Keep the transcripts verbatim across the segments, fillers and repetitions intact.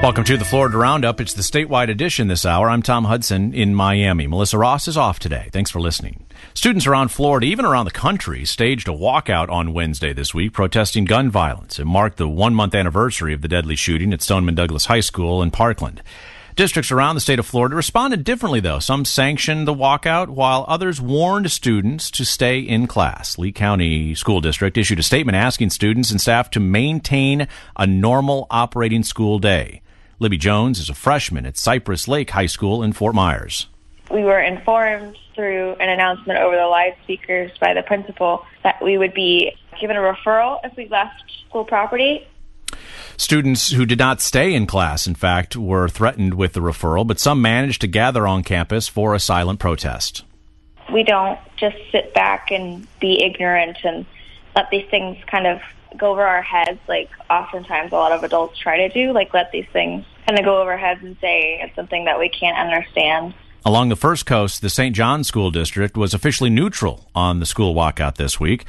Welcome to the Florida Roundup. It's the statewide edition this hour. I'm Tom Hudson in Miami. Melissa Ross is off today. Thanks for listening. Students around Florida, even around the country, staged a walkout on Wednesday this week protesting gun violence. It marked the one-month anniversary of the deadly shooting at Stoneman Douglas High School in Parkland. Districts around the state of Florida responded differently, though. Some sanctioned the walkout, while others warned students to stay in class. Lee County School District issued a statement asking students and staff to maintain a normal operating school day. Libby Jones is a freshman at Cypress Lake High School in Fort Myers. We were informed through an announcement over the loudspeakers by the principal that we would be given a referral if we left school property. Students who did not stay in class, in fact, were threatened with the referral, but some managed to gather on campus for a silent protest. We don't just sit back and be ignorant and let these things kind of go over our heads like oftentimes a lot of adults try to do, like let these things kind of go over our heads and say it's something that we can't understand. Along the First Coast, the Saint John School District was officially neutral on the school walkout this week.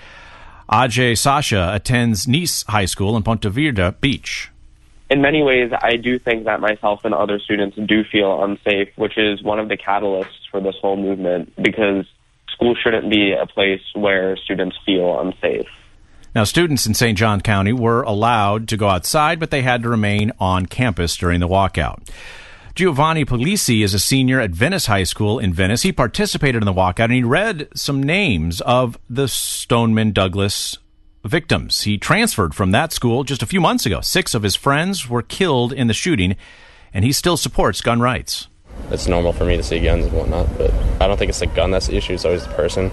Ajay Sasha attends Nice High School in Ponte Vedra Beach. In many ways, I do think that myself and other students do feel unsafe, which is one of the catalysts for this whole movement, because school shouldn't be a place where students feel unsafe. Now, students in Saint John County were allowed to go outside, but they had to remain on campus during the walkout. Giovanni Polisi is a senior at Venice High School in Venice. He participated in the walkout, and he read some names of the Stoneman Douglas victims. He transferred from that school just a few months ago. Six of his friends were killed in the shooting, and he still supports gun rights. It's normal for me to see guns and whatnot, but I don't think it's the gun that's the issue. It's always the person.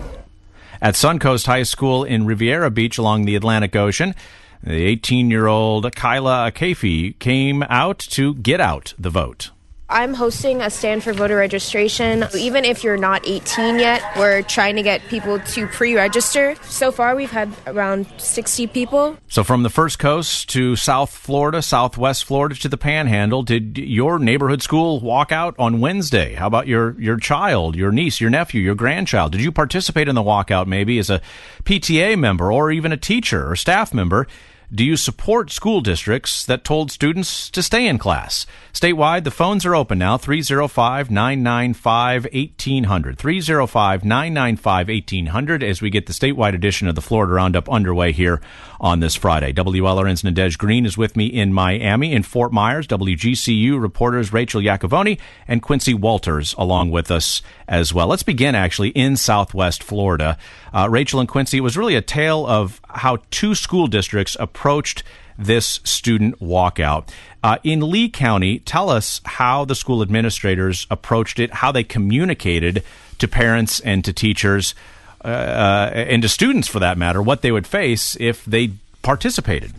At Suncoast High School in Riviera Beach along the Atlantic Ocean, the eighteen-year-old Kyla Akafi came out to get out the vote. I'm hosting a stand for voter registration. Even if you're not eighteen yet, we're trying to get people to pre-register. So far, we've had around sixty people. So from the First Coast to South Florida, Southwest Florida to the Panhandle, did your neighborhood school walk out on Wednesday? How about your, your child, your niece, your nephew, your grandchild? Did you participate in the walkout maybe as a P T A member or even a teacher or staff member? Do you support school districts that told students to stay in class? Statewide, the phones are open now, three oh five, nine nine five, one eight hundred, three oh five, nine nine five, one eight hundred, as we get the statewide edition of the Florida Roundup underway here on this Friday. W L R N's Nadege Green is with me in Miami. In Fort Myers, W G C U reporters Rachel Iacovoni and Quincy Walters along with us as well. Let's begin, actually, in Southwest Florida. Uh, Rachel and Quincy, it was really a tale of how two school districts approached this student walkout. Uh, in Lee County, tell us how the school administrators approached it, how they communicated to parents and to teachers, uh, uh, and to students, for that matter, what they would face if they participated.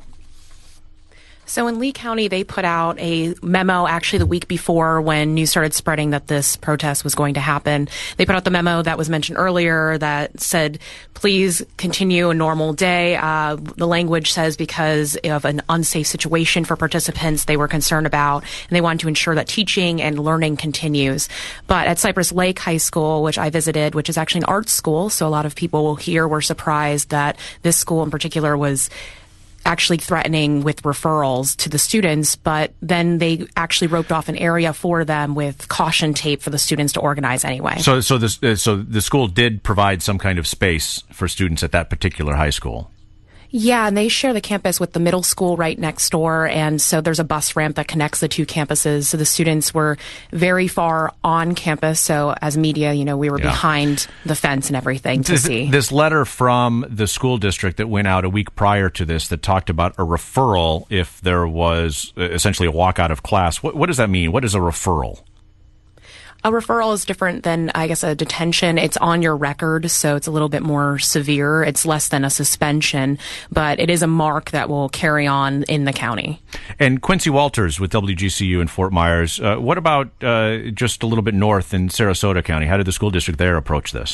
So in Lee County, they put out a memo actually the week before when news started spreading that this protest was going to happen. They put out the memo that was mentioned earlier that said, please continue a normal day. Uh, the language says because of an unsafe situation for participants they were concerned about, and they wanted to ensure that teaching and learning continues. But at Cypress Lake High School, which I visited, which is actually an art school, so a lot of people here were surprised that this school in particular was actually threatening with referrals to the students, but then they actually roped off an area for them with caution tape for the students to organize anyway. So, so this, uh, so the school did provide some kind of space for students at that particular high school. Yeah, and they share the campus with the middle school right next door, and so there's a bus ramp that connects the two campuses. So the students were very far on campus, so as media, you know, we were yeah. behind the fence and everything to this, see. This letter from the school district that went out a week prior to this that talked about a referral if there was essentially a walkout of class, what, what does that mean? What is a referral? A referral is different than, I guess, a detention. It's on your record, so it's a little bit more severe. It's less than a suspension, but it is a mark that will carry on in the county. And Quincy Walters with W G C U in Fort Myers. Uh, what about uh, just a little bit north in Sarasota County? How did the school district there approach this?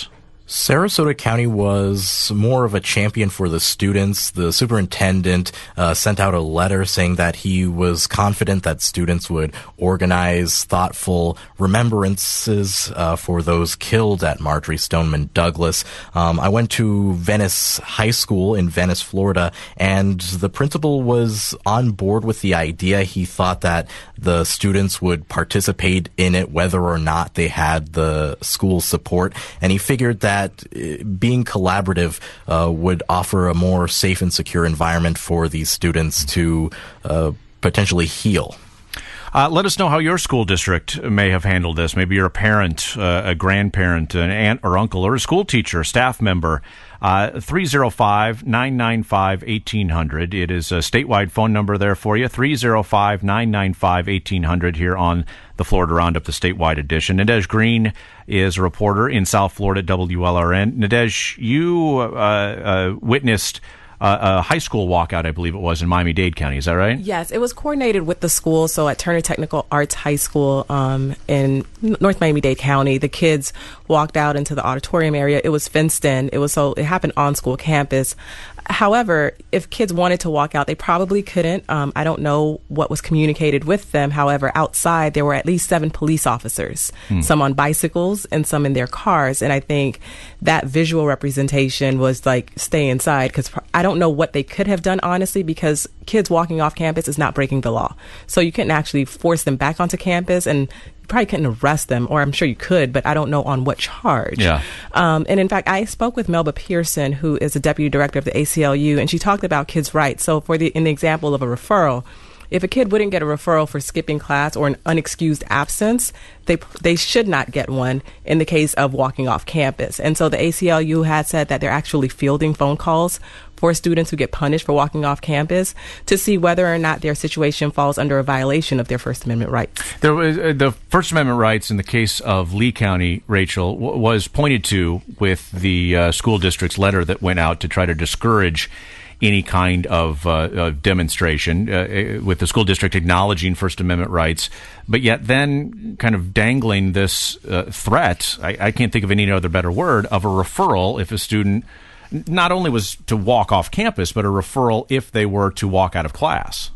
Sarasota County was more of a champion for the students. The superintendent uh, sent out a letter saying that he was confident that students would organize thoughtful remembrances uh, for those killed at Marjory Stoneman Douglas. Um, I went to Venice High School in Venice, Florida, and the principal was on board with the idea. He thought that the students would participate in it whether or not they had the school support, and he figured that that being collaborative uh, would offer a more safe and secure environment for these students to uh, potentially heal. Uh, let us know how your school district may have handled this. Maybe you're a parent, uh, a grandparent, an aunt or uncle, or a school teacher, staff member. Uh, three oh five, nine nine five, one eight hundred. It is a statewide phone number there for you. three oh five, nine nine five, one eight hundred here on the Florida Roundup, the statewide edition. Nadej Green is a reporter in South Florida at W L R N. Nadej, you uh, uh, witnessed Uh, a high school walkout, I believe it was, in Miami-Dade County. Is that right? Yes, it was coordinated with the school. So at Turner Technical Arts High School um, in North Miami-Dade County, the kids walked out into the auditorium area. It was fenced in. It was so it happened on school campus. However, if kids wanted to walk out, they probably couldn't. Um, I don't know what was communicated with them. However, outside there were at least seven police officers, hmm. some on bicycles and some in their cars. And I think that visual representation was like, stay inside, because I don't know what they could have done, honestly, because kids walking off campus is not breaking the law. So you couldn't actually force them back onto campus, and probably couldn't arrest them, or I'm sure you could, but I don't know on what charge. Yeah. Um, and in fact, I spoke with Melba Pearson, who is the deputy director of the A C L U, and she talked about kids' rights. So for the in the example of a referral, if a kid wouldn't get a referral for skipping class or an unexcused absence, they they should not get one in the case of walking off campus. And so the A C L U had said that they're actually fielding phone calls for students who get punished for walking off campus to see whether or not their situation falls under a violation of their First Amendment rights. There was, uh, the First Amendment rights in the case of Lee County, Rachel, w- was pointed to with the uh, school district's letter that went out to try to discourage any kind of, uh, of demonstration, uh, with the school district acknowledging First Amendment rights, but yet then kind of dangling this uh, threat, I, I can't think of any other better word, of a referral if a student not only was to walk off campus, but a referral if they were to walk out of class.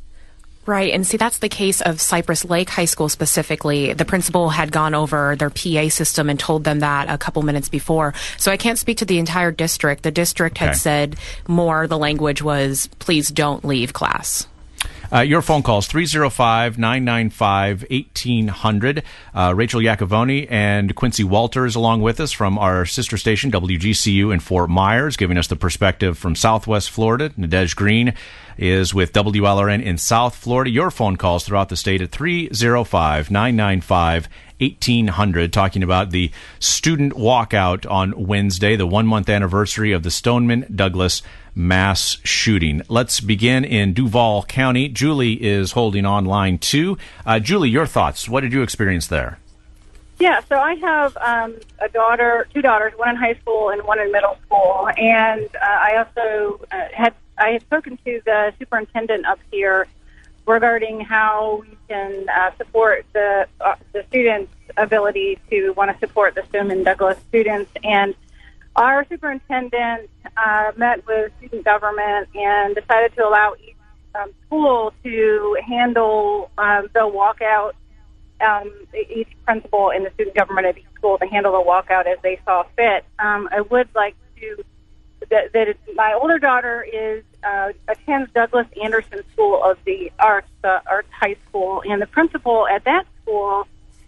Right. And see, that's the case of Cypress Lake High School specifically. The principal had gone over their P A system and told them that a couple minutes before. So I can't speak to the entire district. The district had okay. said more, the language was, please don't leave class. Uh, your phone calls, three oh five, nine nine five, one eight hundred. Uh, Rachel Iacovone and Quincy Walters along with us from our sister station, W G C U in Fort Myers, giving us the perspective from Southwest Florida. Nadej Green is with W L R N in South Florida. Your phone calls throughout the state at three oh five, nine nine five, one eight hundred, talking about the student walkout on Wednesday, the one-month anniversary of the Stoneman Douglas mass shooting. Let's begin in Duval County. Julie is holding on line two. Uh, Julie, your thoughts. What did you experience there? Yeah, so I have um, a daughter, two daughters, one in high school and one in middle school, and uh, I also uh, had I had spoken to the superintendent up here regarding how we can uh, support the uh, the students' ability to want to support the Stoneman Douglas students. And our superintendent uh, met with student government and decided to allow each um, school to handle um, the walkout, um, each principal in the student government at each school to handle the walkout as they saw fit. Um, I would like to, that, that it's, my older daughter is uh, attends Douglas Anderson School of the Arts, the Arts High School, and the principal at that school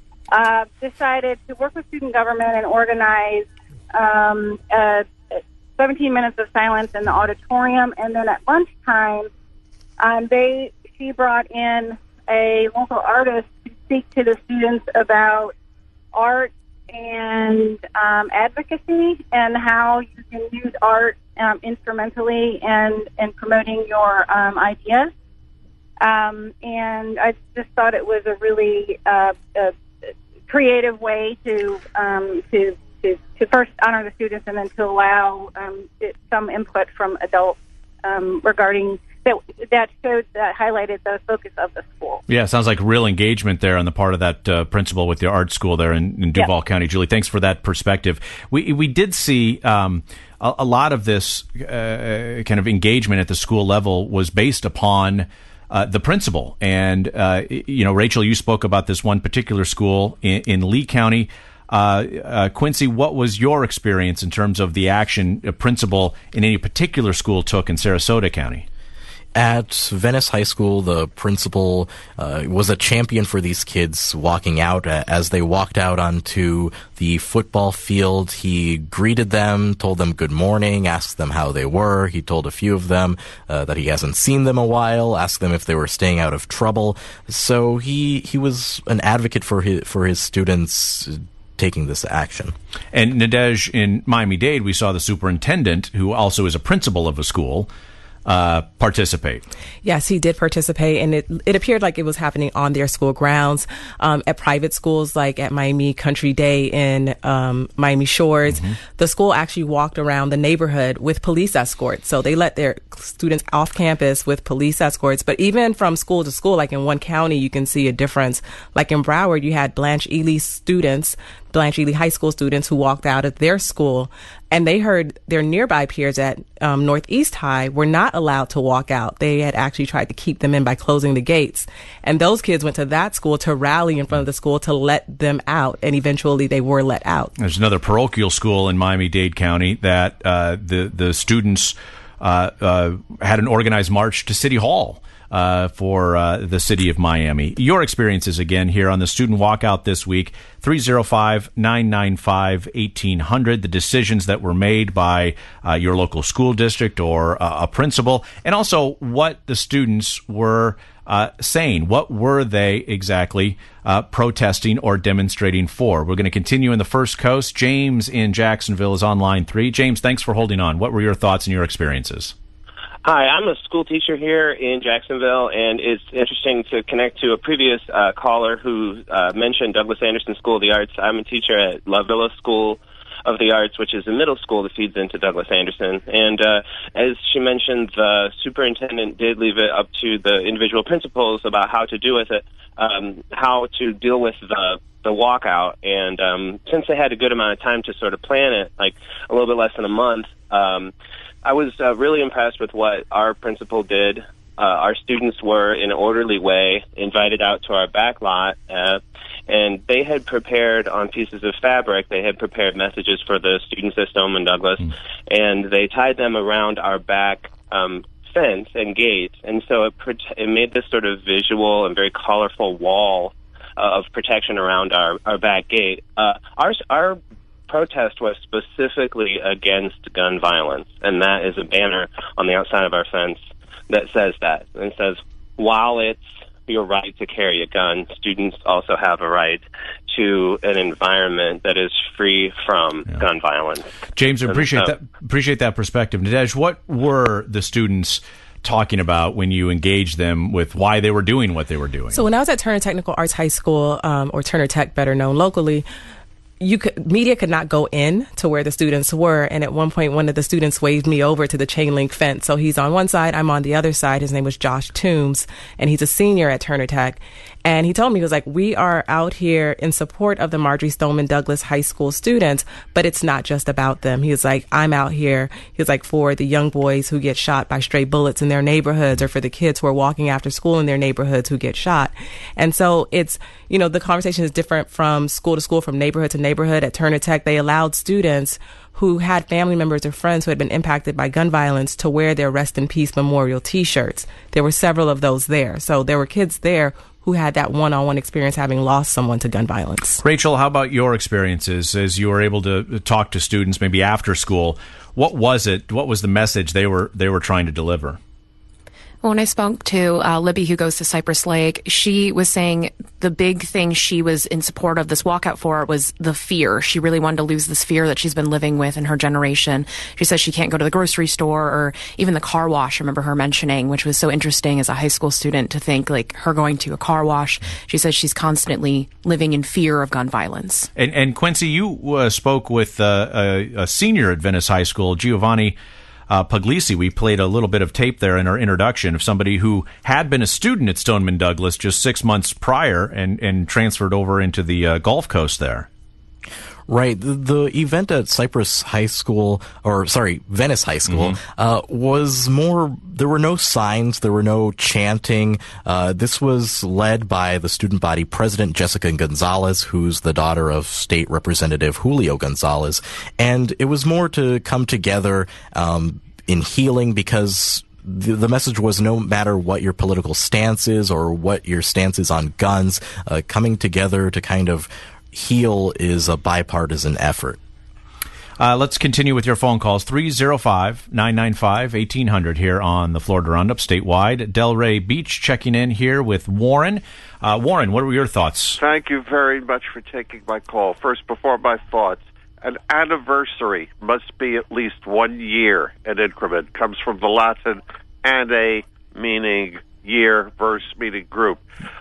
uh, decided to work with student government and organize Um, uh, seventeen minutes of silence in the auditorium, and then at lunchtime, um, they she brought in a local artist to speak to the students about art and um, advocacy and how you can use art um, instrumentally and in promoting your um, ideas. Um, and I just thought it was a really uh, a creative way to um, to To, to first honor the students and then to allow um, it, some input from adults um, regarding that that showed that highlighted the focus of the school. Yeah, sounds like real engagement there on the part of that uh, principal with the art school there in, in Duval Yep. County. Julie, thanks for that perspective. We we did see um, a, a lot of this uh, kind of engagement at the school level was based upon uh, the principal. And, uh, you know, Rachel, you spoke about this one particular school in, in Lee County. Uh, uh, Quincy, what was your experience in terms of the action a principal in any particular school took in Sarasota County? At Venice High School, the principal uh, was a champion for these kids walking out. Uh, as they walked out onto the football field, he greeted them, told them good morning, asked them how they were. He told a few of them uh, that he hasn't seen them a while, asked them if they were staying out of trouble. So he he was an advocate for his, for his students taking this action. And Nadej, in Miami-Dade, we saw the superintendent, who also is a principal of a school, uh, participate. Yes, he did participate, and it it appeared like it was happening on their school grounds. Um, at private schools, like at Miami Country Day in um, Miami Shores, mm-hmm. the school actually walked around the neighborhood with police escorts. So they let their students off campus with police escorts. But even from school to school, like in one county, you can see a difference. Like in Broward, you had Blanche Ely students, Blanche Ely High School students who walked out of their school, and they heard their nearby peers at um, Northeast High were not allowed to walk out. They had actually tried to keep them in by closing the gates. And those kids went to that school to rally in front of the school to let them out, and eventually they were let out. There's another parochial school in Miami-Dade County that uh, the, the students uh, uh, had an organized march to City Hall Uh, for uh, the city of Miami. Your experiences again here on the student walkout this week, three oh five, nine nine five, eighteen hundred, the decisions that were made by uh, your local school district or uh, a principal, and also what the students were uh, saying. What were they exactly uh, protesting or demonstrating for? We're going to continue in the First Coast. James in Jacksonville is on line three. James, thanks for holding on. What were your thoughts and your experiences? Hi, I'm a school teacher here in Jacksonville, and it's interesting to connect to a previous uh, caller who uh, mentioned Douglas Anderson School of the Arts. I'm a teacher at La Villa School of the Arts, which is a middle school that feeds into Douglas Anderson. And uh, as she mentioned, the superintendent did leave it up to the individual principals about how to do with it, um, how to deal with the the walkout. And um, since they had a good amount of time to sort of plan it, like a little bit less than a month, um, I was uh, really impressed with what our principal did. Uh, our students were, in an orderly way, invited out to our back lot, uh, and they had prepared on pieces of fabric, they had prepared messages for the student system in Douglas, mm. and they tied them around our back um, fence and gate, and so it, it made this sort of visual and very colorful wall uh, of protection around our, our back gate. Uh, our, our protest was specifically against gun violence, and that is a banner on the outside of our fence that says that. And it says, while it's your right to carry a gun, students also have a right to an environment that is free from yeah. gun violence. James, I appreciate, so, that, appreciate that perspective. Nadej, what were the students talking about when you engaged them with why they were doing what they were doing? So when I was at Turner Technical Arts High School, um, or Turner Tech, better known locally, You could, media could not go in to where the students were. And at one point, one of the students waved me over to the chain link fence. So he's on one side, I'm on the other side. His name was Josh Toombs, and he's a senior at Turner Tech. And he told me, he was like, we are out here in support of the Marjory Stoneman Douglas High School students, but it's not just about them. He was like, I'm out here. He was like, for the young boys who get shot by stray bullets in their neighborhoods, or for the kids who are walking after school in their neighborhoods who get shot. And so it's, you know, the conversation is different from school to school, from neighborhood to neighborhood. At Turner Tech, they allowed students who had family members or friends who had been impacted by gun violence to wear their Rest in Peace Memorial T-shirts. There were several of those there. So there were kids there who had that one-on-one experience having lost someone to gun violence. Rachel, how about your experiences as you were able to talk to students maybe after school? What was it? What was the message they were they were trying to deliver? When I spoke to uh, Libby, who goes to Cypress Lake, she was saying the big thing she was in support of this walkout for was the fear. She really wanted to lose this fear that she's been living with in her generation. She says she can't go to the grocery store or even the car wash, I remember her mentioning, which was so interesting as a high school student to think, like, her going to a car wash. She says she's constantly living in fear of gun violence. And, and Quincy, you uh, spoke with uh, a, a senior at Venice High School, Giovanni uh, Puglisi. We played a little bit of tape there in our introduction of somebody who had been a student at Stoneman Douglas just six months prior and, and transferred over into the uh, Gulf Coast there. Right. The, the event at Cypress High School, or sorry, Venice High School, mm-hmm. uh, was more, there were no signs, there were no chanting. Uh, this was led by the student body president, Jessica Gonzalez, who's the daughter of State Representative Julio Gonzalez. And it was more to come together, um, in healing, because The, the message was no matter what your political stance is or what your stance is on guns, uh, coming together to kind of heal is a bipartisan effort. Uh, let's continue with your phone calls. three oh five, nine nine five, eighteen hundred here on the Florida Roundup statewide. Delray Beach checking in here with Warren. Uh, Warren, what were your thoughts? Thank you very much for taking my call. First, before my thoughts, an anniversary must be at least one year an increment. Comes from the Latin anne, meaning year, verse meaning group.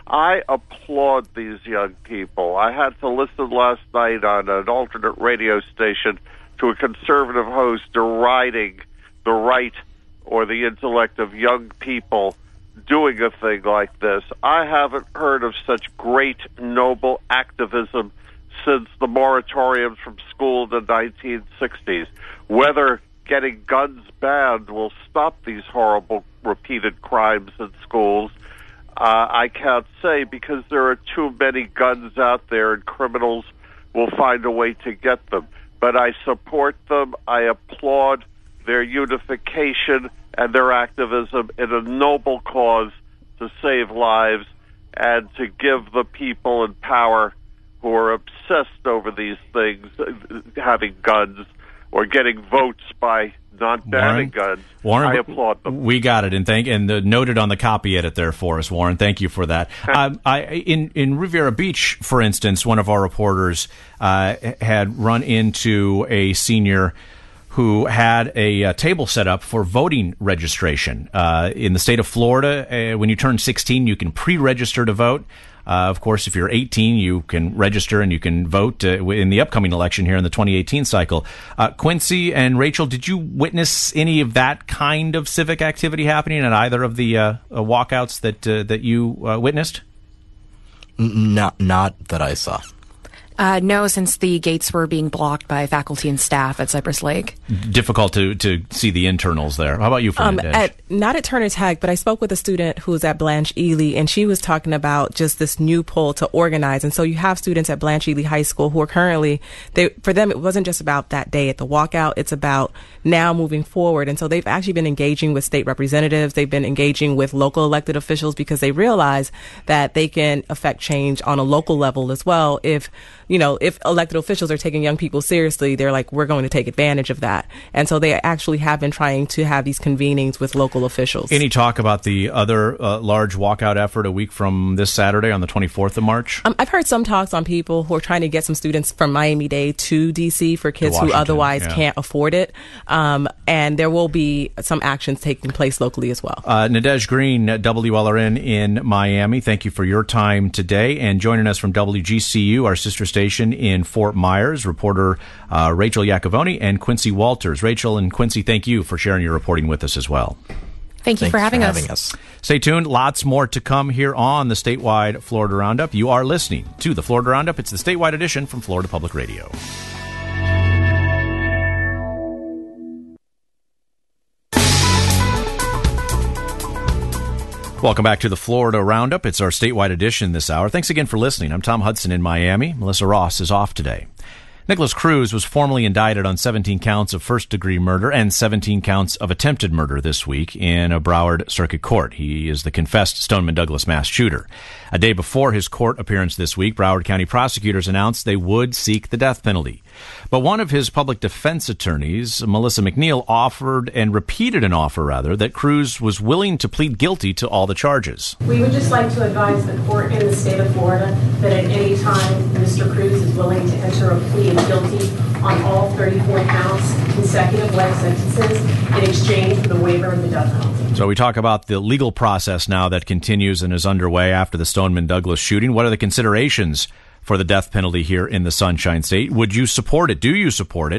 I applaud these young people. I had to listen last night on an alternate radio station to a conservative host deriding the right or the intellect of young people doing a thing like this. I haven't heard of such great, noble activism since the moratoriums from school in the nineteen sixties. Whether getting guns banned will stop these horrible repeated crimes in schools, uh, I can't say, because there are too many guns out there and criminals will find a way to get them. But I support them. I applaud their unification and their activism in a noble cause to save lives and to give the people in power who are obsessed over these things, having guns, or getting votes by not banning guns. Warren, I applaud them. We got it, and thank and uh, noted on the copy edit there for us, Warren. Thank you for that. um, I, in in Riviera Beach, for instance, one of our reporters uh, had run into a senior who had a, a table set up for voting registration. Uh, in the state of Florida, uh, when you turn sixteen, you can pre-register to vote. Uh, of course, if you're eighteen, you can register and you can vote uh, in the upcoming election here in the twenty eighteen cycle. Uh, Quincy and Rachel, did you witness any of that kind of civic activity happening at either of the uh, uh, walkouts that uh, that you uh, witnessed? Not, not that I saw. Uh, no, since the gates were being blocked by faculty and staff at Cypress Lake. Difficult to, to see the internals there. How about you, Fernandez? Um, at, not at Turner Tech, but I spoke with a student who was at Blanche Ely, and she was talking about just this new pull to organize. And so you have students at Blanche Ely High School who are currently, they, for them, it wasn't just about that day at the walkout. It's about now moving forward. And so they've actually been engaging with state representatives. They've been engaging with local elected officials because they realize that they can affect change on a local level as well. If you know, if elected officials are taking young people seriously, they're like, we're going to take advantage of that. And so they actually have been trying to have these convenings with local officials. Any talk about the other uh, large walkout effort a week from this Saturday on the twenty-fourth of March? Um, I've heard some talks on people who are trying to get some students from Miami-Dade to D C for kids who otherwise yeah. can't afford it. Um, and there will be some actions taking place locally as well. Uh, Nadej Green, W L R N in Miami, thank you for your time today. And joining us from W G C U, our sister station in Fort Myers, reporter uh, Rachel Iacovone and Quincy Walters. Rachel and Quincy, thank you for sharing your reporting with us as well. Thank you Thanks for, having, for us. having us. Stay tuned. Lots more to come here on the statewide Florida Roundup. You are listening to the Florida Roundup. It's the statewide edition from Florida Public Radio. Welcome back to the Florida Roundup. It's our statewide edition this hour. Thanks again for listening. I'm Tom Hudson in Miami. Melissa Ross is off today. Nicholas Cruz was formally indicted on seventeen counts of first-degree murder and seventeen counts of attempted murder this week in a Broward Circuit Court. He is the confessed Stoneman Douglas mass shooter. A day before his court appearance this week, Broward County prosecutors announced they would seek the death penalty. But one of his public defense attorneys, Melissa McNeil, offered and repeated an offer, rather, that Cruz was willing to plead guilty to all the charges. We would just like to advise the court in the state of Florida that at any time Mister Cruz is willing to enter a plea of guilty on all thirty-four counts, consecutive life sentences, in exchange for the waiver of the death penalty. So we talk about the legal process now that continues and is underway after the Stoneman Douglas shooting. What are the considerations for the death penalty here in the Sunshine State? Would you support it? Do you support it?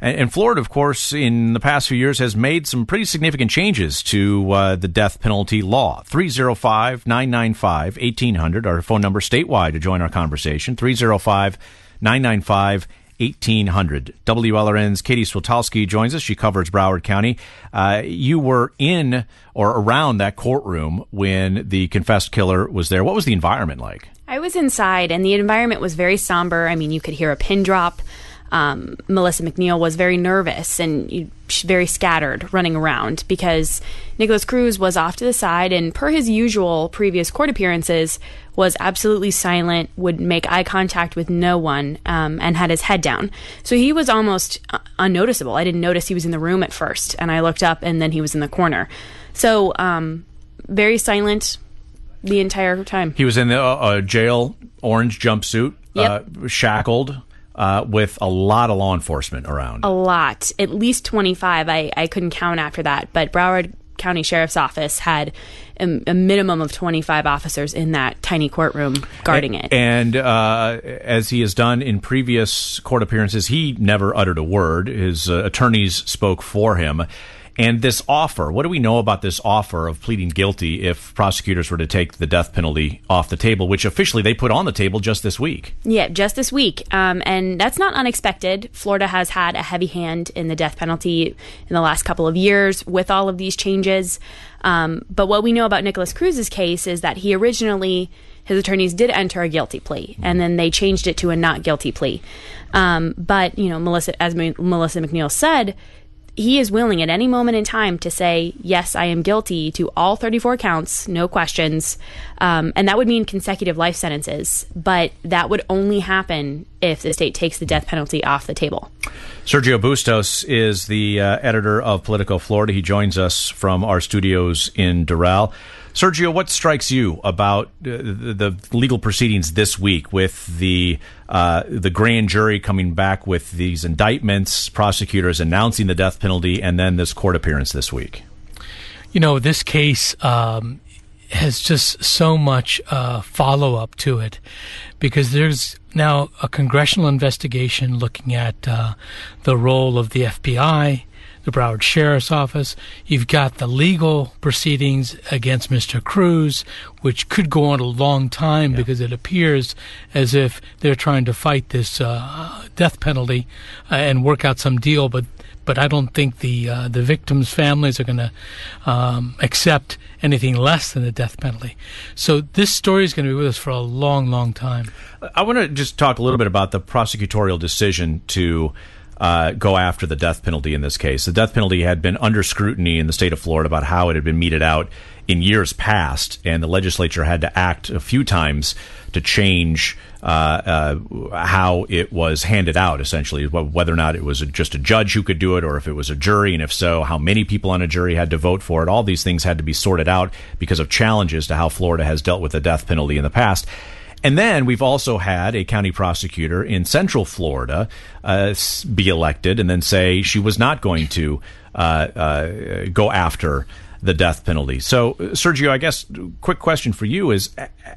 And, and Florida, of course, in the past few years has made some pretty significant changes to uh, the death penalty law. three oh five, nine nine five, eighteen hundred, our phone number statewide to join our conversation, three oh five, nine nine five, eighteen hundred. W L R N's Katie Switolski joins us. She covers Broward County. Uh, you were in or around that courtroom when the confessed killer was there. What was the environment like? I was inside, and the environment was very somber. I mean, you could hear a pin drop. Um, Melissa McNeil was very nervous and very scattered running around because Nikolas Cruz was off to the side and, per his usual previous court appearances, was absolutely silent, would make eye contact with no one, um, and had his head down. So he was almost uh, unnoticeable. I didn't notice he was in the room at first, and I looked up, and then he was in the corner. So um, very silent the entire time. He was in the uh, jail orange jumpsuit, yep. uh, shackled. Uh, with a lot of law enforcement around. A lot. At least twenty-five. I, I couldn't count after that. But Broward County Sheriff's Office had a, a minimum of twenty-five officers in that tiny courtroom guarding it. And uh, as he has done in previous court appearances, he never uttered a word. His uh, attorneys spoke for him. And this offer, what do we know about this offer of pleading guilty if prosecutors were to take the death penalty off the table, which officially they put on the table just this week? Yeah, just this week. Um, and that's not unexpected. Florida has had a heavy hand in the death penalty in the last couple of years with all of these changes. Um, but what we know about Nikolas Cruz's case is that he originally, his attorneys did enter a guilty plea, and then they changed it to a not guilty plea. Um, but, you know, Melissa, as Melissa McNeil said, he is willing at any moment in time to say, yes, I am guilty to all thirty-four counts, no questions. Um, and that would mean consecutive life sentences. But that would only happen if the state takes the death penalty off the table. Sergio Bustos is the uh, editor of Politico Florida. He joins us from our studios in Doral. Sergio, what strikes you about uh, the, the legal proceedings this week with the uh, the grand jury coming back with these indictments, prosecutors announcing the death penalty, and then this court appearance this week? You know, this case um, has just so much uh, follow-up to it because there's now a congressional investigation looking at uh, the role of the F B I, the Broward Sheriff's Office. You've got the legal proceedings against Mister Cruz, which could go on a long time yeah. because it appears as if they're trying to fight this uh, death penalty uh, and work out some deal. But but I don't think the uh, the victims' families are going to um, accept anything less than the death penalty. So this story is going to be with us for a long, long time. I want to just talk a little bit about the prosecutorial decision to Uh, go after the death penalty in this case. The death penalty had been under scrutiny in the state of Florida about how it had been meted out in years past, and the legislature had to act a few times to change uh, uh, how it was handed out, essentially, whether or not it was just a judge who could do it or if it was a jury, and if so, how many people on a jury had to vote for it. All these things had to be sorted out because of challenges to how Florida has dealt with the death penalty in the past. And then we've also had a county prosecutor in Central Florida uh, be elected and then say she was not going to uh, uh, go after the death penalty. So, Sergio, I guess quick question for you is,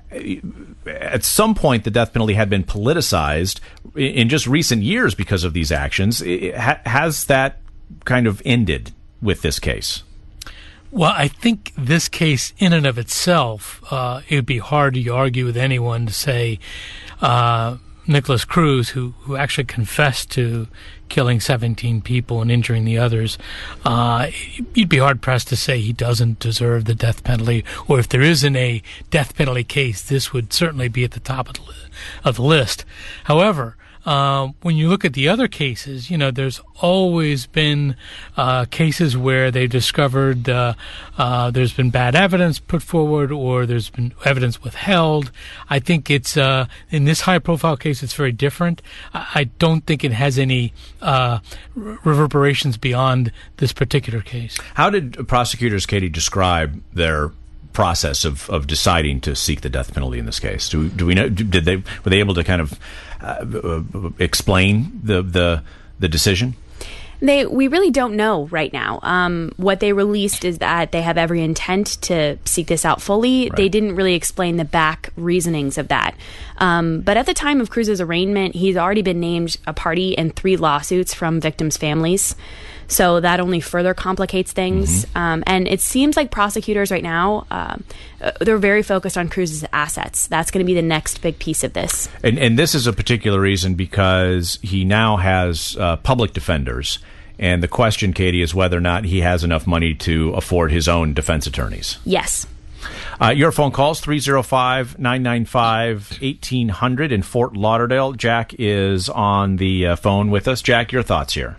at some point the death penalty had been politicized in just recent years because of these actions. Has that kind of ended with this case? Well, I think this case in and of itself, uh, it would be hard to argue with anyone to say uh, Nikolas Cruz, who, who actually confessed to killing seventeen people and injuring the others, uh, you'd be hard-pressed to say he doesn't deserve the death penalty, or if there isn't a death penalty case, this would certainly be at the top of the, li- of the list. However, Uh, when you look at the other cases, you know, there's always been uh, cases where they've discovered uh, uh, there's been bad evidence put forward or there's been evidence withheld. I think it's, uh, in this high-profile case, it's very different. I, I don't think it has any uh, r- reverberations beyond this particular case. How did prosecutors, Katie, describe their process of, of deciding to seek the death penalty in this case? Do, do we know? Did they were they able to kind of uh, explain the the the decision? They, we really don't know right now. Um, what they released is that they have every intent to seek this out fully. Right. They didn't really explain the back reasonings of that. Um, but at the time of Cruz's arraignment, he's already been named a party in three lawsuits from victims' families. So that only further complicates things. Mm-hmm. Um, and it seems like prosecutors right now, uh, they're very focused on Cruz's assets. That's going to be the next big piece of this. And, and this is a particular reason because he now has uh, public defenders. And the question, Katie, is whether or not he has enough money to afford his own defense attorneys. Yes. Uh, your phone calls, three oh five, nine nine five, eighteen hundred in Fort Lauderdale. Jack is on the uh, phone with us. Jack, your thoughts here.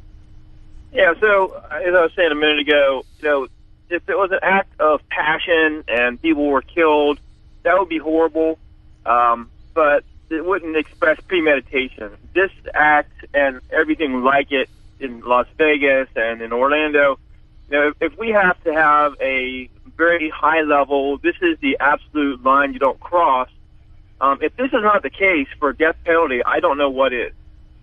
Yeah, so as I was saying a minute ago, you know, if it was an act of passion and people were killed, that would be horrible, um, but it wouldn't express premeditation. This act and everything like it in Las Vegas and in Orlando, you know, if, if we have to have a very high level, this is the absolute line you don't cross. Um, if this is not the case for death penalty, I don't know what is.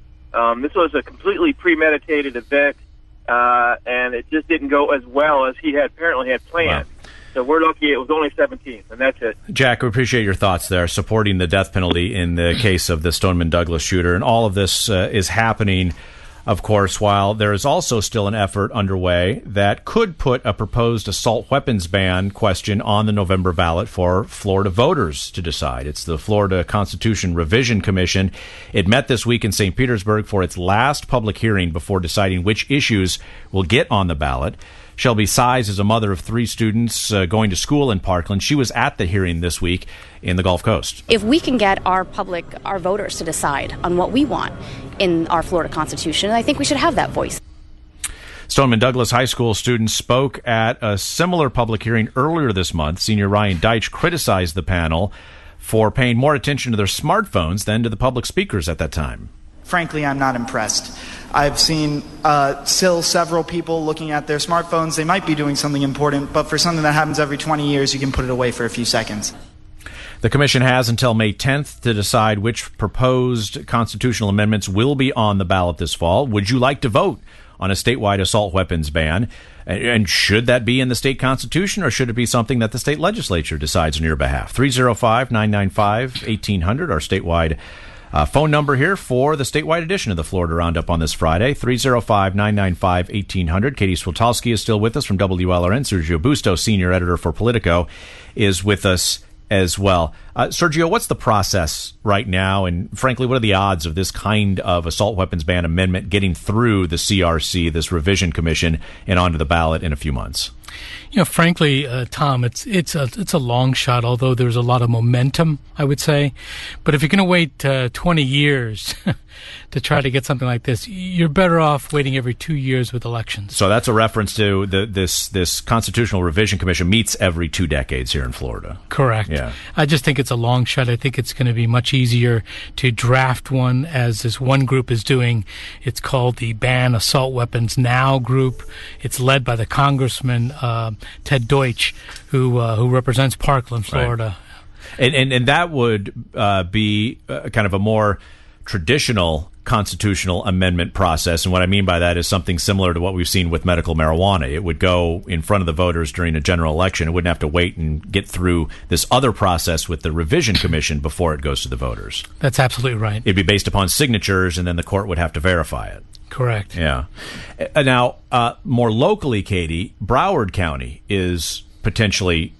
Um, this was a completely premeditated event. Uh, and it just didn't go as well as he had apparently had planned. Wow. So we're lucky it was only seventeen, and that's it. Jack, we appreciate your thoughts there, supporting the death penalty in the case of the Stoneman Douglas shooter. And all of this uh, is happening, of course, while there is also still an effort underway that could put a proposed assault weapons ban question on the November ballot for Florida voters to decide. It's the Florida Constitution Revision Commission. It met this week in Saint Petersburg for its last public hearing before deciding which issues will get on the ballot. Shelby Size is a mother of three students uh, going to school in Parkland. She was at the hearing this week in the Gulf Coast. If we can get our public, our voters to decide on what we want in our Florida Constitution, I think we should have that voice. Stoneman Douglas High School students spoke at a similar public hearing earlier this month. Senior Ryan Deitch criticized the panel for paying more attention to their smartphones than to the public speakers at that time. Frankly, I'm not impressed. I've seen uh, still several people looking at their smartphones. They might be doing something important, but for something that happens every twenty years, you can put it away for a few seconds. The commission has until May tenth to decide which proposed constitutional amendments will be on the ballot this fall. Would you like to vote on a statewide assault weapons ban? And should that be in the state constitution, or should it be something that the state legislature decides on your behalf? three oh five, nine nine five, eighteen hundred, our statewide Uh, phone number here for the statewide edition of the Florida Roundup on this Friday, three oh five, nine nine five, eighteen hundred. Katie Switolski is still with us from W L R N. Sergio Busto, senior editor for Politico, is with us as well. Uh, Sergio, what's the process right now? And frankly, what are the odds of this kind of assault weapons ban amendment getting through the C R C, this revision commission, and onto the ballot in a few months? You know, frankly, uh, Tom, it's it's a it's a long shot. Although there's a lot of momentum, I would say. But if you're going to wait uh, twenty years to try to get something like this, you're better off waiting every two years with elections. So that's a reference to the this this Constitutional Revision Commission meets every two decades here in Florida. Correct. Yeah. I just think it's a long shot. I think it's going to be much easier to draft one, as this one group is doing. It's called the Ban Assault Weapons Now group. It's led by the Congressman uh, Ted Deutch, who uh, who represents Parkland, Florida. Right. And, and and that would uh, be uh, kind of a more traditional constitutional amendment process. And what I mean by that is something similar to what we've seen with medical marijuana. It would go in front of the voters during a general election. It wouldn't have to wait and get through this other process with the revision commission before it goes to the voters. That's absolutely right. It'd be based upon signatures, and then the court would have to verify it. Correct. Yeah. Uh, now, uh, more locally, Katie, Broward County is potentially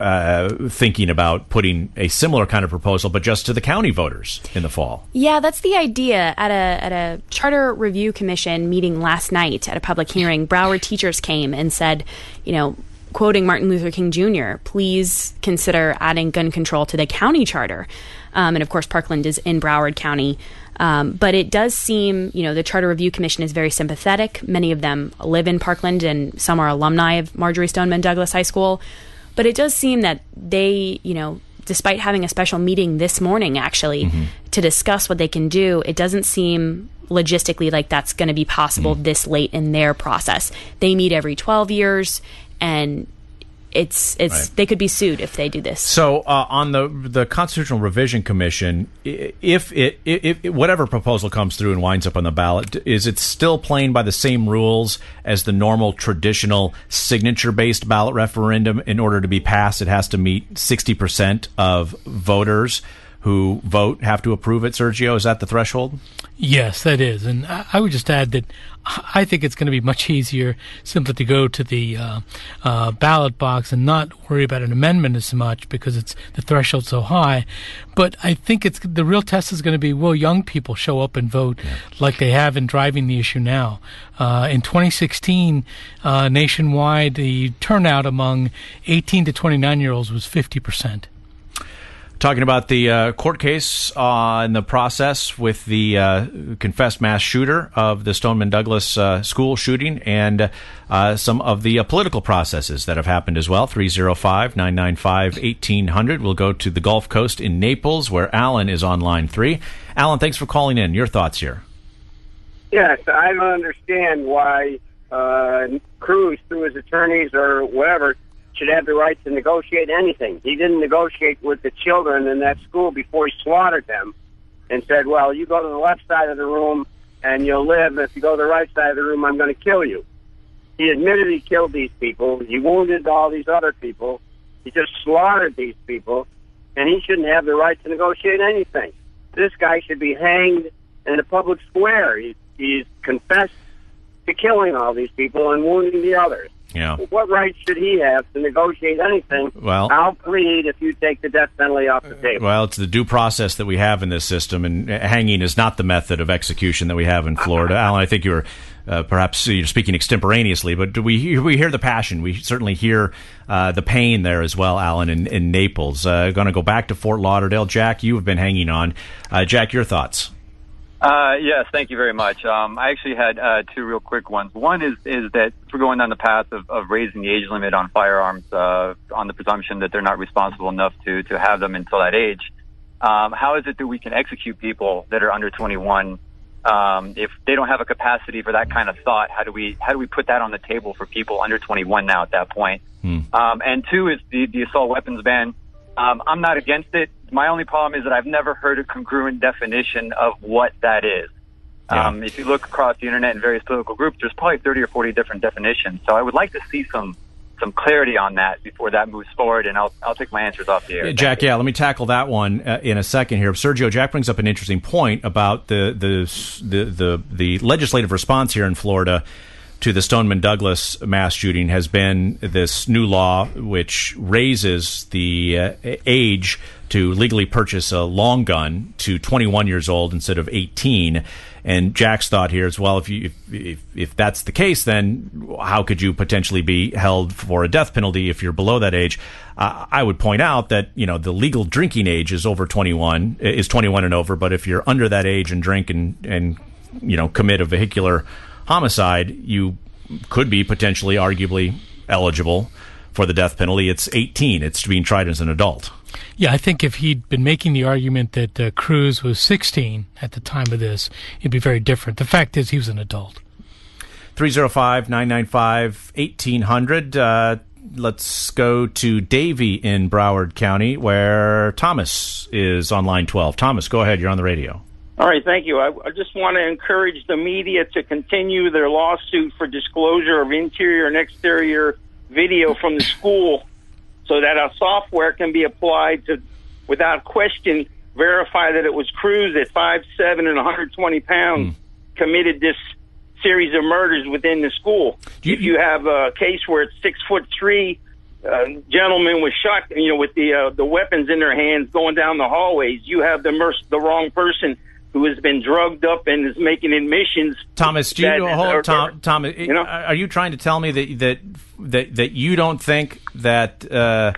uh, thinking about putting a similar kind of proposal, but just to the county voters in the fall. Yeah, that's the idea. At a at a Charter Review Commission meeting last night at a public hearing, Broward teachers came and said, you know, quoting Martin Luther King Junior, please consider adding gun control to the county charter. Um, and of course, Parkland is in Broward County. Um, but it does seem, you know, the Charter Review Commission is very sympathetic. Many of them live in Parkland, and some are alumni of Marjorie Stoneman Douglas High School. But it does seem that they, you know, despite having a special meeting this morning, actually, mm-hmm. to discuss what they can do, it doesn't seem logistically like that's going to be possible mm-hmm. this late in their process. They meet every twelve years, and it's it's Right. they could be sued if they do this. So uh, on the the Constitutional Revision Commission, i- if it if, if whatever proposal comes through and winds up on the ballot, is it still playing by the same rules as the normal traditional signature-based ballot referendum? In order to be passed, it has to meet sixty percent of voters who vote have to approve it. Sergio, is that the threshold? Yes, that is. And I I would just add that I think it's going to be much easier simply to go to the uh, uh, ballot box and not worry about an amendment as much because it's the threshold's so high. But I think it's the real test is going to be, will young people show up and vote yeah. like they have in driving the issue now? Uh, in twenty sixteen, uh, nationwide, the turnout among eighteen to twenty-nine-year-olds was fifty percent. Talking about the uh, court case uh, in the process with the uh, confessed mass shooter of the Stoneman Douglas uh, school shooting and uh, some of the uh, political processes that have happened as well. three oh five, nine nine five, eighteen hundred. We'll go to the Gulf Coast in Naples where Alan is on line three. Alan, thanks for calling in. Your thoughts here. Yes, I don't understand why uh, Cruz, through his attorneys or whatever, should have the right to negotiate anything. He didn't negotiate with the children in that school before he slaughtered them and said, well, you go to the left side of the room and you'll live. If you go to the right side of the room, I'm going to kill you. He admitted he killed these people. He wounded all these other people. He just slaughtered these people, and he shouldn't have the right to negotiate anything. This guy should be hanged in a public square. He, he's confessed to killing all these people and wounding the others. Yeah. What right should he have to negotiate anything? Well, I'll plead if you take the death penalty off the table. Well, it's the due process that we have in this system, and hanging is not the method of execution that we have in Florida. Alan, I think you were uh, perhaps you're speaking extemporaneously, but do we hear, we hear the passion. We certainly hear uh, the pain there as well, Alan, in, in Naples. Uh, going to go back to Fort Lauderdale. Jack, you have been hanging on. Uh, Jack, your thoughts? Uh, yes, thank you very much. Um, I actually had uh, two real quick ones. One is is that if we're going down the path of, of raising the age limit on firearms uh, on the presumption that they're not responsible enough to, to have them until that age, um, how is it that we can execute people that are under twenty-one um, if they don't have a capacity for that kind of thought? How do we how do we put that on the table for people under twenty-one now at that point? Hmm. Um, and two is the, the assault weapons ban. Um, I'm not against it. My only problem is that I've never heard a congruent definition of what that is. Yeah. Um, if you look across the internet and various political groups, there's probably thirty or forty different definitions. So I would like to see some some clarity on that before that moves forward, and I'll I'll take my answers off the air. Jack, yeah, let me tackle that one uh, in a second here. Sergio, Jack brings up an interesting point about the the the the, the legislative response here in Florida to the Stoneman Douglas mass shooting has been this new law which raises the uh, age to legally purchase a long gun to twenty-one years old instead of eighteen. And Jack's thought here is, well, if you if, if if that's the case, then how could you potentially be held for a death penalty if you're below that age? Uh, I would point out that, you know, the legal drinking age is over twenty-one, is twenty-one and over. But if you're under that age and drink and, and you know, commit a vehicular homicide, you could be potentially, arguably eligible for the death penalty. It's eighteen. It's being tried as an adult. Yeah, I think if he'd been making the argument that uh, Cruz was sixteen at the time of this, it'd be very different. The fact is he was an adult. three oh five, nine nine five, eighteen hundred. Uh, let's go to Davie in Broward County, where Thomas is on line twelve. Thomas, go ahead. You're on the radio. All right, thank you. I, I just want to encourage the media to continue their lawsuit for disclosure of interior and exterior video from the school so that our software can be applied to, without question, verify that it was Cruz at five seven and one hundred twenty pounds mm. committed this series of murders within the school. You, if you have a case where it's six foot three uh, gentlemen with shot, you know, with the uh, the weapons in their hands going down the hallways, you have the mer- the wrong person who has been drugged up and is making admissions. Thomas, do you that, hold or, Tom? Thomas, you know? Are you trying to tell me that that that, that you don't think that uh,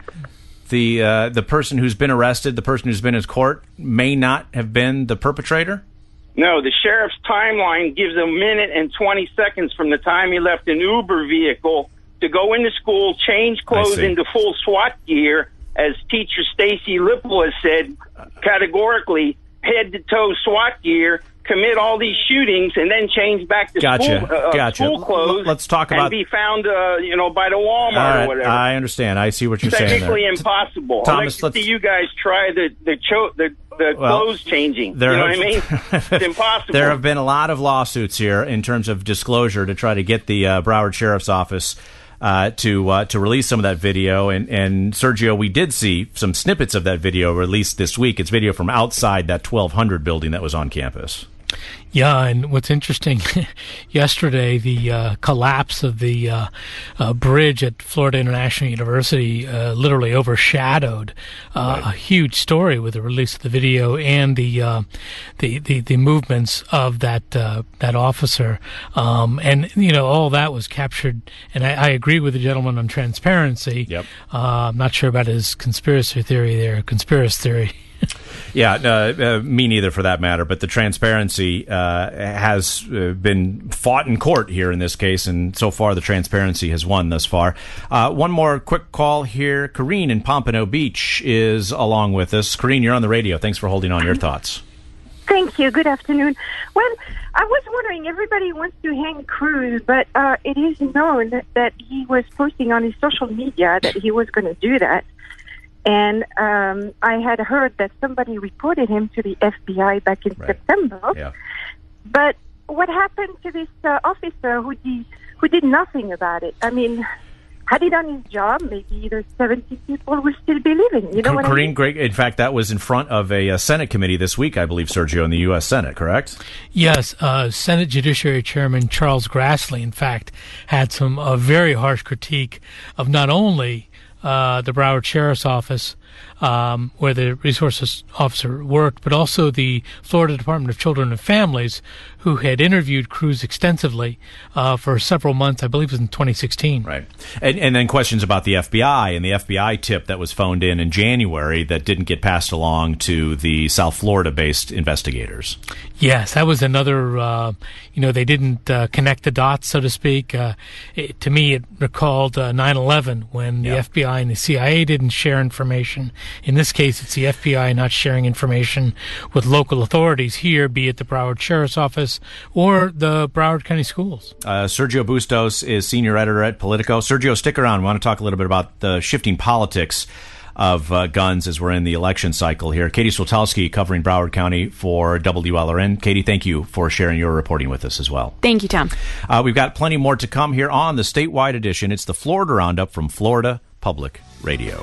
the uh, the person who's been arrested, the person who's been in court, may not have been the perpetrator? No, the sheriff's timeline gives a minute and twenty seconds from the time he left an Uber vehicle to go into school, change clothes into full SWAT gear, as teacher Stacy Lipple has said categorically. Head-to-toe SWAT gear, commit all these shootings and then change back to Gotcha. school, uh, Gotcha. school clothes. Let's talk about- and be found, uh, you know, by the Walmart All right, or whatever. I understand. I see what you're saying Technically there. impossible. Thomas, I'd like to let's- see you guys try the the cho- the, the Well, clothes changing. there You know have- what I mean? It's impossible. There have been a lot of lawsuits here in terms of disclosure to try to get the uh, Broward Sheriff's Office uh, to uh, to release some of that video. And, and Sergio, we did see some snippets of that video released this week. It's video from outside that twelve hundred building that was on campus. Yeah, and what's interesting, yesterday the uh, collapse of the uh, uh, bridge at Florida International University uh, literally overshadowed uh, right. a huge story with the release of the video and the uh, the, the the movements of that uh, that officer, um, and you know all that was captured. And I, I agree with the gentleman on transparency. Yep. Uh, I'm not sure about his conspiracy theory there, conspiracy theory. Yeah, uh, uh, me neither for that matter, but the transparency uh, has uh, been fought in court here in this case, and so far the transparency has won thus far. Uh, one more quick call here. Corrine in Pompano Beach is along with us. Corrine, you're on the radio. Thanks for holding on. Your thoughts. Thank you. Good afternoon. Well, I was wondering, everybody wants to hang Cruz, but uh, it is known that, that he was posting on his social media that he was going to do that. And um, I had heard that somebody reported him to the F B I back in right. September. Yeah. But what happened to this uh, officer who did, who did nothing about it? I mean, had he done his job, maybe there's seventy people would still be living. You know what I Corrine, mean? great. In fact, that was in front of a, a Senate committee this week, I believe, Sergio, in the U S Senate, correct? Yes. Uh, Senate Judiciary Chairman Charles Grassley, in fact, had some uh, very harsh critique of not only Uh, the Broward Sheriff's Office, um, where the resources officer worked, but also the Florida Department of Children and Families, who had interviewed Cruz extensively uh, for several months. I believe it was in twenty sixteen. Right. And, and then questions about the F B I and the F B I tip that was phoned in in January that didn't get passed along to the South Florida-based investigators. Yes, that was another, uh, you know, they didn't uh, connect the dots, so to speak. Uh, it, to me, it recalled uh, nine eleven when the yeah. F B I and the C I A didn't share information. In this case, it's the F B I not sharing information with local authorities here, be it the Broward Sheriff's Office or the Broward County Schools. Uh, Sergio Bustos is senior editor at Politico. Sergio, stick around. We want to talk a little bit about the shifting politics of uh, guns as we're in the election cycle here. Katie Switolski covering Broward County for W L R N. Katie, thank you for sharing your reporting with us as well. Thank you, Tom. Uh, we've got plenty more to come here on the statewide edition. It's the Florida Roundup from Florida Public Radio.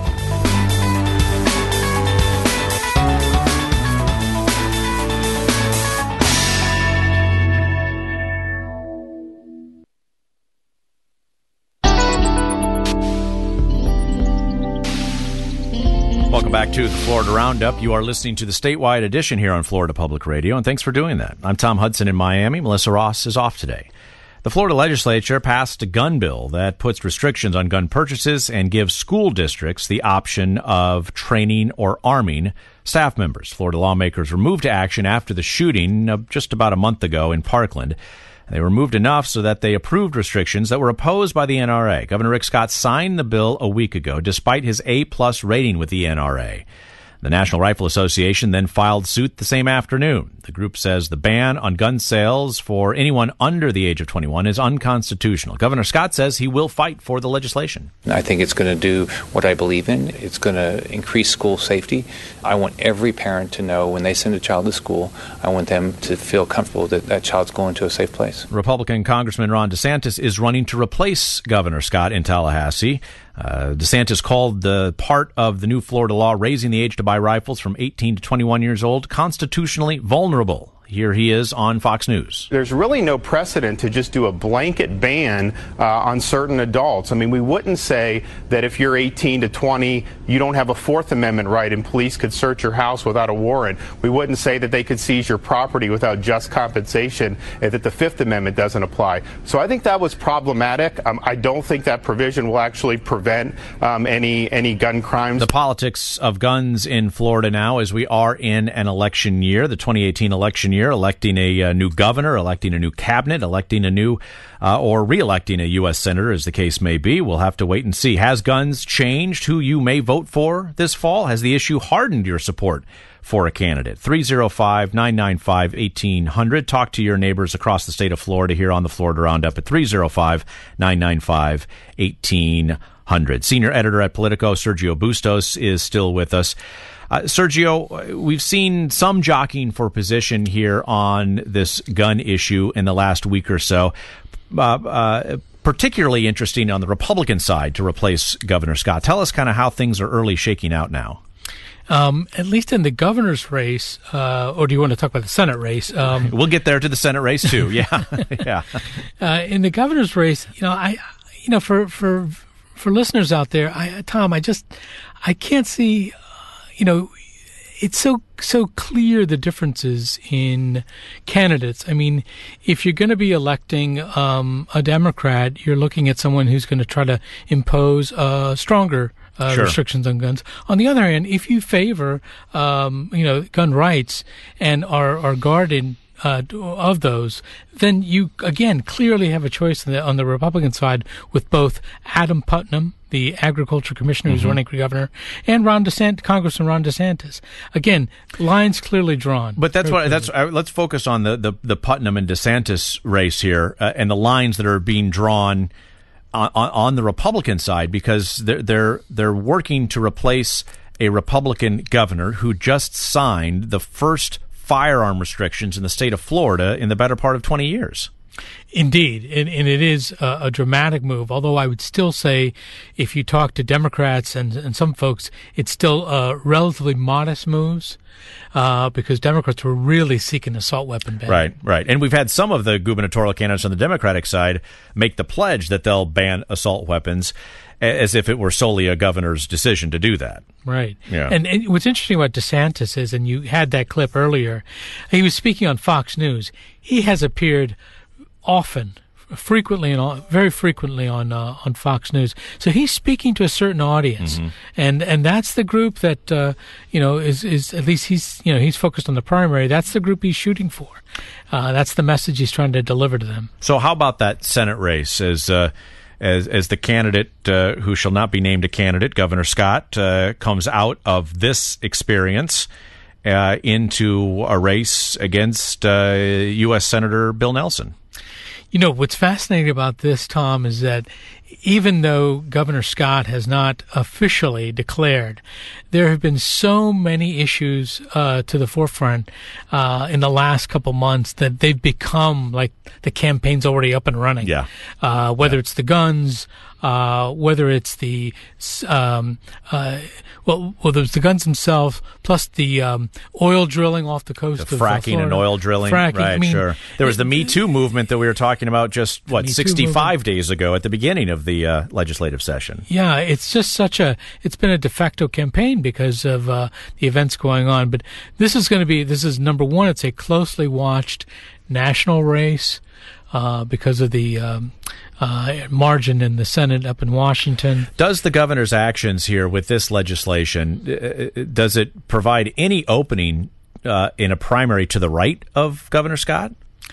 Welcome back to the Florida Roundup. You are listening to the statewide edition here on Florida Public Radio, and thanks for doing that. I'm Tom Hudson in Miami. Melissa Ross is off today. The Florida legislature passed a gun bill that puts restrictions on gun purchases and gives school districts the option of training or arming staff members. Florida lawmakers were moved to action after the shooting of just about a month ago in Parkland. They were moved enough so that they approved restrictions that were opposed by the N R A. Governor Rick Scott signed the bill a week ago, despite his A-plus rating with the N R A. The National Rifle Association then filed suit the same afternoon. The group says the ban on gun sales for anyone under the age of twenty-one is unconstitutional. Governor Scott says he will fight for the legislation. I think it's going to do what I believe in. It's going to increase school safety. I want every parent to know when they send a child to school, I want them to feel comfortable that that child's going to a safe place. Republican Congressman Ron DeSantis is running to replace Governor Scott in Tallahassee. Uh, DeSantis called the part of the new Florida law raising the age to buy rifles from eighteen to twenty-one years old constitutionally vulnerable. Here he is on Fox News. There's really no precedent to just do a blanket ban uh, on certain adults. I mean, we wouldn't say that if you're eighteen to twenty, you don't have a Fourth Amendment right and police could search your house without a warrant. We wouldn't say that they could seize your property without just compensation and that the Fifth Amendment doesn't apply. So I think that was problematic. Um, I don't think that provision will actually prevent um, any, any gun crimes. The politics of guns in Florida now, as we are in an election year, the twenty eighteen election year, electing a, a new governor, electing a new cabinet, electing a new uh, or re-electing a U S senator, as the case may be. We'll have to wait and see. Has guns changed who you may vote for this fall? Has the issue hardened your support for a candidate? three oh five, nine nine five, eighteen hundred. Talk to your neighbors across the state of Florida here on the Florida Roundup at three oh five, nine nine five, eighteen hundred. Senior editor at Politico, Sergio Bustos, is still with us. Uh, Sergio, we've seen some jockeying for position here on this gun issue in the last week or so. Uh, uh, particularly interesting on the Republican side to replace Governor Scott. Tell us kind of how things are early shaking out now. Um, at least in the governor's race, uh, or do you want to talk about the Senate race? Um, we'll get there to the Senate race too. Yeah, yeah. Uh, in the governor's race, you know, I, you know, for for for listeners out there, I, Tom, I just I can't see. You know, it's so so clear the differences in candidates. I mean, if you're going to be electing um, a Democrat, you're looking at someone who's going to try to impose uh, stronger uh, Sure. restrictions on guns. On the other hand, if you favor, um, you know, gun rights and are are guarded uh, of those, then you again clearly have a choice on the, on the Republican side with both Adam Putnam, the agriculture commissioner who's Mhm. running for governor, and Ron DeSantis, Congressman Ron DeSantis. Again, lines clearly drawn. But that's Very what that's. Uh, let's focus on the, the, the Putnam and DeSantis race here uh, and the lines that are being drawn on, on, on the Republican side, because they're they're they're working to replace a Republican governor who just signed the first firearm restrictions in the state of Florida in the better part of twenty years. Indeed, and, and it is a, a dramatic move, although I would still say if you talk to Democrats and, and some folks, it's still uh, relatively modest moves uh, because Democrats were really seeking assault weapon ban. Right, right. And we've had some of the gubernatorial candidates on the Democratic side make the pledge that they'll ban assault weapons as if it were solely a governor's decision to do that. Right. Yeah. And, and what's interesting about DeSantis is, and you had that clip earlier, he was speaking on Fox News. He has appeared often, frequently, and very frequently on uh, on Fox News. So he's speaking to a certain audience, Mm-hmm. and and that's the group that uh, you know is is at least he's you know he's focused on the primary. That's the group he's shooting for. Uh, that's the message he's trying to deliver to them. So how about that Senate race as uh, as as the candidate uh, who shall not be named a candidate, Governor Scott, uh, comes out of this experience uh, into a race against uh, U S Senator Bill Nelson? You know, what's fascinating about this, Tom, is that even though Governor Scott has not officially declared, there have been so many issues uh, to the forefront uh, in the last couple months that they've become like the campaign's already up and running. Yeah. Uh, whether yeah. it's the guns, uh, whether it's the, um, uh, well, well, there's the guns themselves, plus the um, oil drilling off the coast the of fracking Florida. and oil drilling. Fracking, right, I mean, sure. There was the Me Too movement that we were talking about just, what, sixty-five movement. days ago at the beginning of the uh, legislative session. Yeah, it's just such a, it's been a de facto campaign because of uh, the events going on. But this is going to be, this is number one, it's a closely watched national race uh, because of the um, uh, margin in the Senate up in Washington. Does the governor's actions here with this legislation, uh, does it provide any opening uh, in a primary to the right of Governor Scott?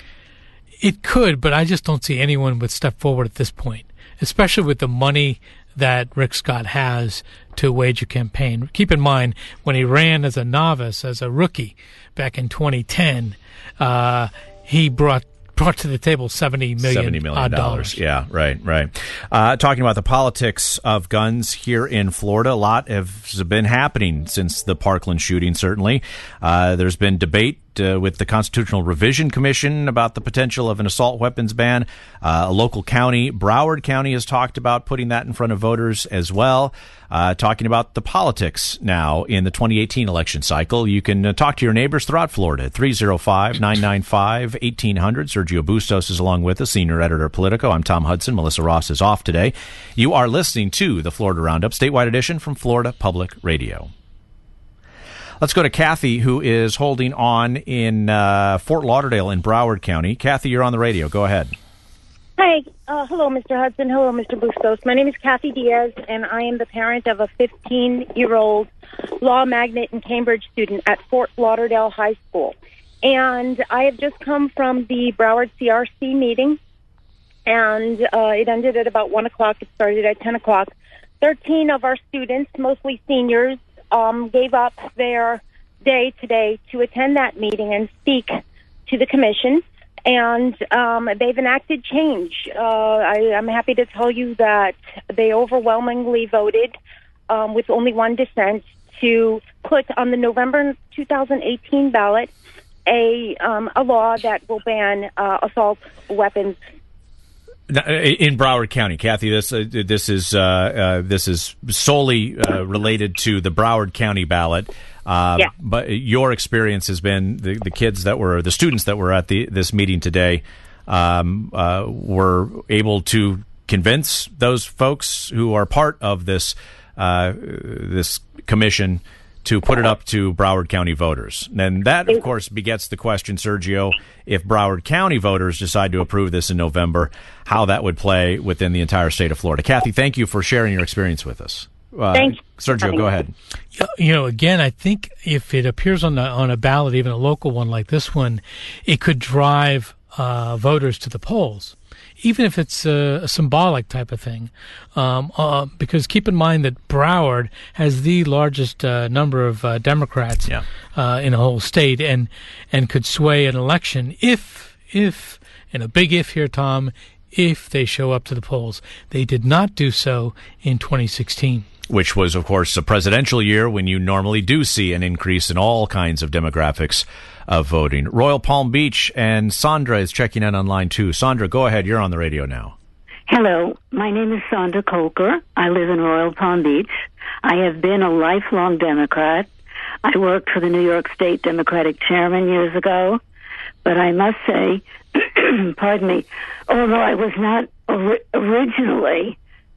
It could, but I just don't see anyone would step forward at this point, especially with the money that Rick Scott has to wage a campaign. Keep in mind, when he ran as a novice, as a rookie back in twenty ten, uh, he brought brought to the table seventy million dollars. seventy million dollars. Yeah, right, right. Uh, talking about the politics of guns here in Florida, a lot has been happening since the Parkland shooting, certainly. Uh, there's been debate Uh, with the Constitutional Revision Commission about the potential of an assault weapons ban. Uh, a local county, Broward County, has talked about putting that in front of voters as well. Uh, talking about the politics now in the twenty eighteen election cycle. You can uh, talk to your neighbors throughout Florida at three oh five, nine nine five, eighteen hundred. Sergio Bustos is along with us, senior editor of Politico. I'm Tom Hudson. Melissa Ross is off today. You are listening to the Florida Roundup, statewide edition from Florida Public Radio. Let's go to Kathy, who is holding on in uh, Fort Lauderdale in Broward County. Kathy, you're on the radio. Go ahead. Hi. Uh, hello, Mister Hudson. Hello, Mister Bustos. My name is Kathy Diaz, and I am the parent of a fifteen-year-old law magnet and Cambridge student at Fort Lauderdale High School. And I have just come from the Broward C R C meeting, and uh, it ended at about one o'clock. It started at ten o'clock. thirteen of our students, mostly seniors, um, gave up their day today to attend that meeting and speak to the commission. And um, they've enacted change. Uh, I, I'm happy to tell you that they overwhelmingly voted, um, with only one dissent, to put on the November two thousand eighteen ballot a um, a law that will ban uh, assault weapons. In Broward County, Kathy, this uh, this is uh, uh, this is solely uh, related to the Broward County ballot. Uh, yeah. But your experience has been the, the kids that were the students that were at the this meeting today um, uh, were able to convince those folks who are part of this uh, this commission to put it up to Broward County voters. And that, of course, begets the question, Sergio, if Broward County voters decide to approve this in November, how that would play within the entire state of Florida. Kathy, thank you for sharing your experience with us. Uh, Thanks. Sergio, go ahead. You know, again, I think if it appears on, the, on a ballot, even a local one like this one, it could drive uh, voters to the polls, even if it's a, a symbolic type of thing. Um, uh, because keep in mind that Broward has the largest uh, number of uh, Democrats yeah. uh, in the whole state, and and could sway an election if, if, and a big if here, Tom, if they show up to the polls. They did not do so in twenty sixteen. Which was, of course, a presidential year when you normally do see an increase in all kinds of demographics of voting. Royal Palm Beach, and Sandra is checking in on line two. Sandra, go ahead. You're on the radio now. Hello. My name is Sandra Coker. I live in Royal Palm Beach. I have been a lifelong Democrat. I worked for the New York State Democratic chairman years ago. But I must say, pardon me, although I was not or- originally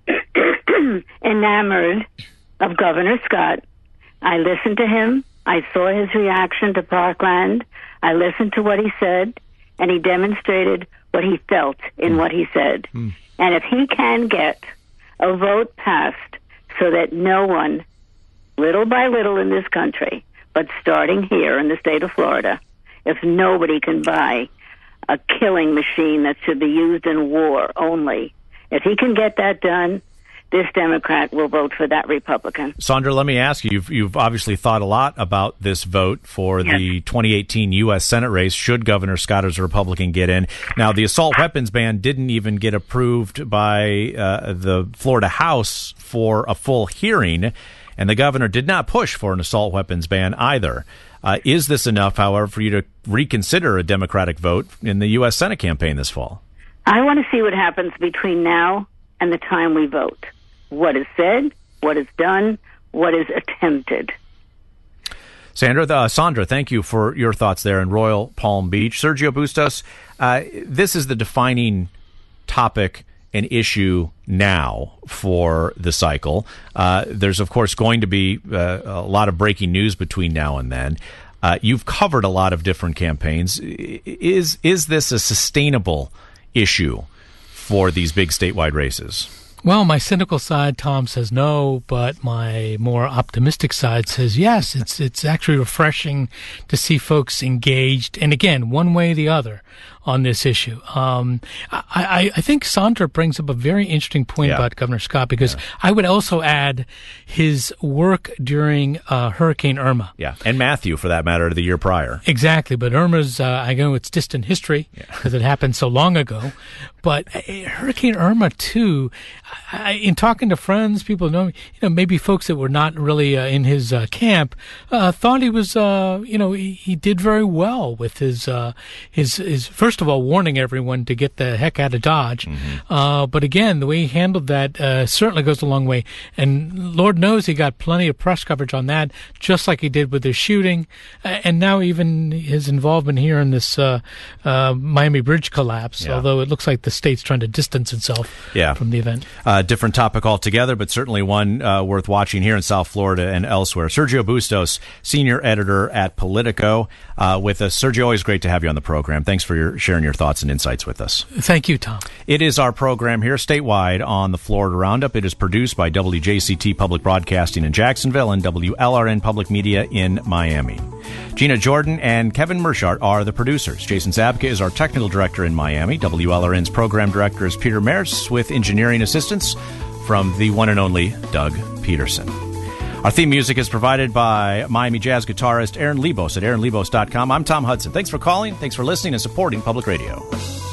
enamored of Governor Scott, I listened to him. I saw his reaction to Parkland. I listened to what he said, and he demonstrated what he felt in mm. what he said. Mm. And if he can get a vote passed so that no one, little by little in this country, but starting here in the state of Florida, if nobody can buy a killing machine that should be used in war only, if he can get that done, this Democrat will vote for that Republican. Sandra, let me ask you, you've, you've obviously thought a lot about this vote for yes. the twenty eighteen U S Senate race, should Governor Scott as a Republican get in. Now, the assault weapons ban didn't even get approved by uh, the Florida House for a full hearing, and the governor did not push for an assault weapons ban either. Uh, is this enough, however, for you to reconsider a Democratic vote in the U S Senate campaign this fall? I want to see what happens between now and the time we vote. What is said, what is done, what is attempted. Sandra, uh, Sandra, thank you for your thoughts there in Royal Palm Beach. Sergio Bustos, uh, this is the defining topic and issue now for the cycle. Uh, there's, of course, going to be uh, a lot of breaking news between now and then. Uh, you've covered a lot of different campaigns. Is is this a sustainable issue for these big statewide races? Well, my cynical side, Tom, says no, but my more optimistic side says yes. It's it's actually refreshing to see folks engaged, and again, one way or the other, on this issue. Um, I, I, I think Sandra brings up a very interesting point yeah. about Governor Scott, because yeah. I would also add his work during uh, Hurricane Irma. Yeah, and Matthew, for that matter, the year prior. Exactly, but Irma's, uh, I know it's distant history because yeah. it happened so long ago. But uh, Hurricane Irma, too, I, in talking to friends, people know, you know, maybe folks that were not really uh, in his uh, camp, uh, thought he was, uh, you know, he, he did very well with his, uh, his, his, first of all, warning everyone to get the heck out of Dodge. Mm-hmm. Uh, but again, the way he handled that uh, certainly goes a long way. And Lord knows he got plenty of press coverage on that, just like he did with the shooting. Uh, and now even his involvement here in this uh, uh, Miami Bridge collapse, yeah. although it looks like the state's trying to distance itself yeah. from the event. Uh, different topic altogether, but certainly one uh, worth watching here in South Florida and elsewhere. Sergio Bustos, senior editor at Politico, uh, with us. Sergio, always great to have you on the program. Thanks for your sharing your thoughts and insights with us. Thank you, Tom. It is our program here statewide on the Florida Roundup. It is produced by W J C T Public Broadcasting in Jacksonville and W L R N Public Media in Miami. Gina Jordan and Kevin Mershart are the producers. Jason Zabka is our technical director in Miami. W L R N's program director is Peter Merce, with engineering assistance from the one and only Doug Peterson. Our theme music is provided by Miami Jazz guitarist Aaron Lebos at aaron lebos dot com. I'm Tom Hudson. Thanks for calling. Thanks for listening and supporting Public Radio.